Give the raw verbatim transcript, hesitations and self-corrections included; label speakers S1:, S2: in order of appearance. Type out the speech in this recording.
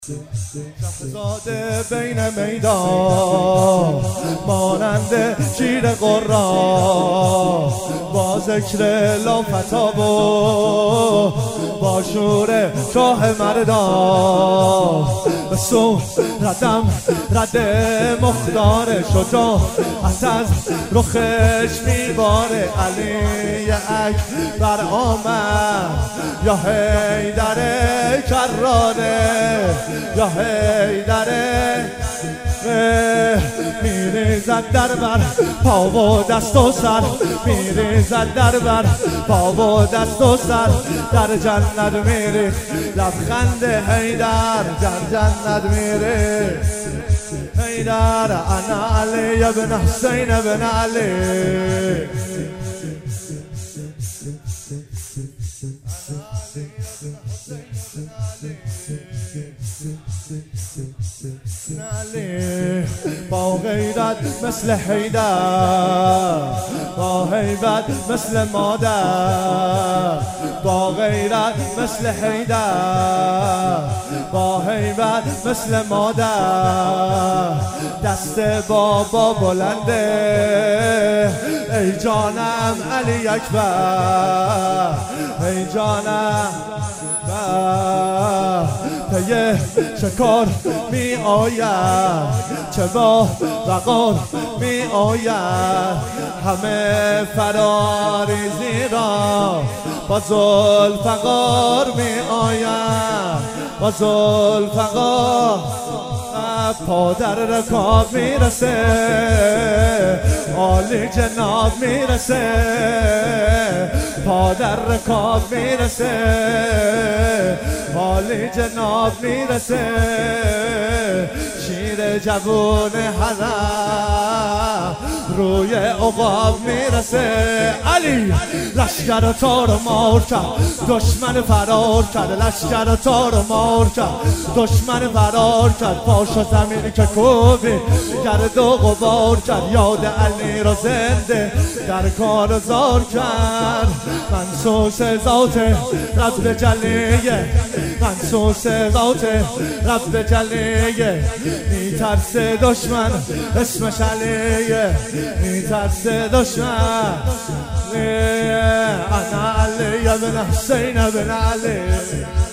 S1: شهزاده بین میدان مانند شیر قرا با ذکر لافتاب و با شور شاه مردان به سو ردم رد مختار شجاعت از رخش میباره علی اکبر آمد یا حیدر کرانه یا حیدره میریزد در بر پا و دست و سر میریزد در بر پا و دست و سر در جنت میری لبخند حیدر در جنت میری حیدر انا علی ابن حسین ابن علی با غیرت مثل حیدر با هیبت مثل مادر با غیرت مثل حیدر با هیبت مثل مادر دست بابا بلنده ای جانم علی اکبر ای جانم پی شکار می آید چه با وقار می آید همه فراریزی را با ذوالفقار می آید با ذوالفقار پا در رکاب میرسه عالی جناب میرسه پا در رکاب میرسه عالی جناب میرسه شیر جوون حرم روی عقاب میرسه علی لشکر تار مار کرد دشمن فرار کرد لشکر تار مار کرد دشمن فرار کرد پاش زمین که کوبی گرد و غبار کرد یاد علی را زنده در کار زار کرد منسوس ذات رب جلیه منسوس ذات رب جلیه میترسه دشمن اسمش علیه میترسه دشمن انا علی ابن حسین ابن علی